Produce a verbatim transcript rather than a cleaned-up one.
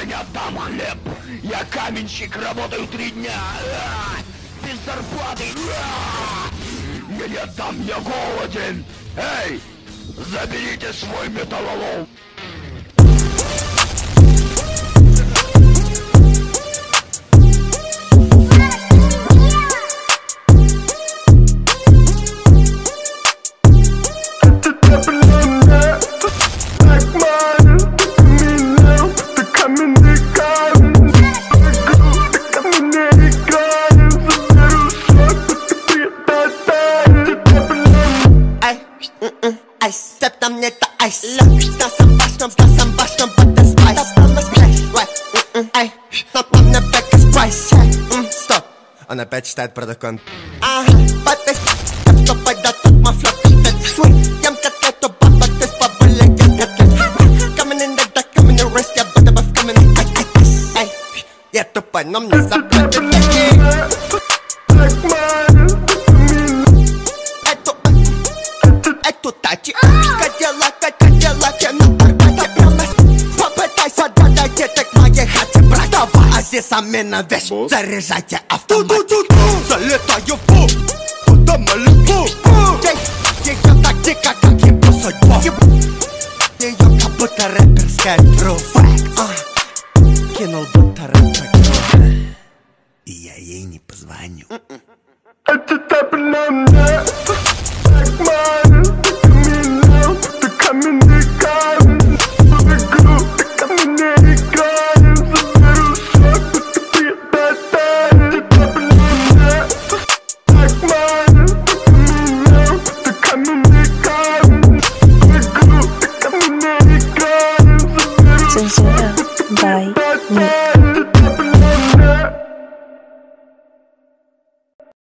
не отдам хлеб. Я каменщик, работаю три дня. А, без зарплаты. А, я не отдам, я голоден. Эй, заберите свой металлолом. Ice, step on it, the ice. Look, got some basham, got some basham, but the spice. Stop on the splash, right? Mm-mm, ay, stop on the back is price. Mm, stop. On опять читает про закон. Ага, подпись. Я что пойду, тут my flow is sweet. Ям котлету, баба, ты спабыля, я котлет. Coming in the dark, coming in the rest, я буду бав, coming in, ай, ай, ай. Я тупой, но мне заплатят деньги. Тати, хотела, хотела, я на арбате прямо. Попытайся додать это к моей хате, брат. Давай, азисамина вещь, заряжайте автомат. Залетаю в пул, куда малюку. Ее тактика, как ебу судьбу. Ее как будто рэперская тру. Кинул будто рэпер. И я ей не позвоню. Это так на мне, так мало. Censored by me.